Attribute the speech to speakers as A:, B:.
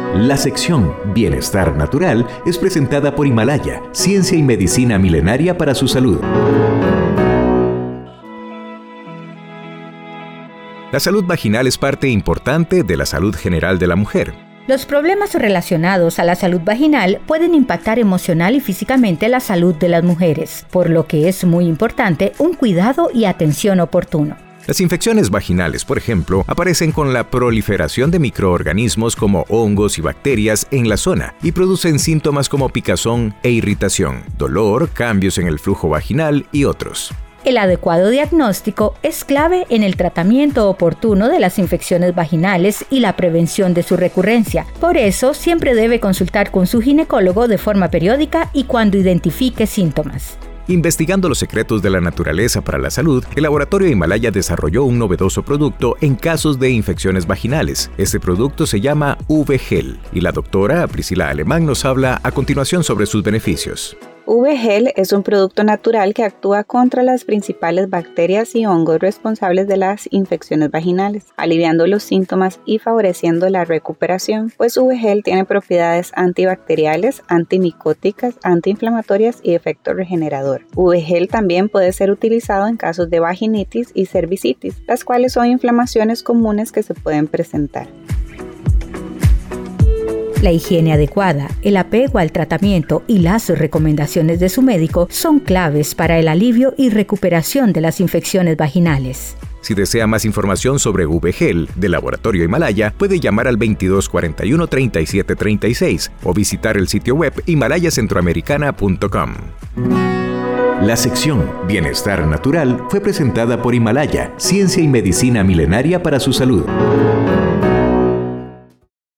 A: La sección Bienestar Natural es presentada por Himalaya, ciencia y medicina milenaria para su salud. La salud vaginal es parte importante de la salud general de la mujer.
B: Los problemas relacionados a la salud vaginal pueden impactar emocional y físicamente la salud de las mujeres, por lo que es muy importante un cuidado y atención oportuno.
A: Las infecciones vaginales, por ejemplo, aparecen con la proliferación de microorganismos como hongos y bacterias en la zona y producen síntomas como picazón e irritación, dolor, cambios en el flujo vaginal y otros.
B: El adecuado diagnóstico es clave en el tratamiento oportuno de las infecciones vaginales y la prevención de su recurrencia. Por eso, siempre debe consultar con su ginecólogo de forma periódica y cuando identifique síntomas.
A: Investigando los secretos de la naturaleza para la salud, el laboratorio Himalaya desarrolló un novedoso producto en casos de infecciones vaginales. Este producto se llama V-Gel y la doctora Priscila Alemán nos habla a continuación sobre sus beneficios.
C: V-Gel es un producto natural que actúa contra las principales bacterias y hongos responsables de las infecciones vaginales, aliviando los síntomas y favoreciendo la recuperación, pues V-Gel tiene propiedades antibacteriales, antimicóticas, antiinflamatorias y efecto regenerador. V-Gel también puede ser utilizado en casos de vaginitis y cervicitis, las cuales son inflamaciones comunes que se pueden presentar.
B: La higiene adecuada, el apego al tratamiento y las recomendaciones de su médico son claves para el alivio y recuperación de las infecciones vaginales.
A: Si desea más información sobre V-Gel del Laboratorio Himalaya, puede llamar al 2241-3736 o visitar el sitio web himalayacentroamericana.com. La sección Bienestar Natural fue presentada por Himalaya, ciencia y medicina milenaria para su salud.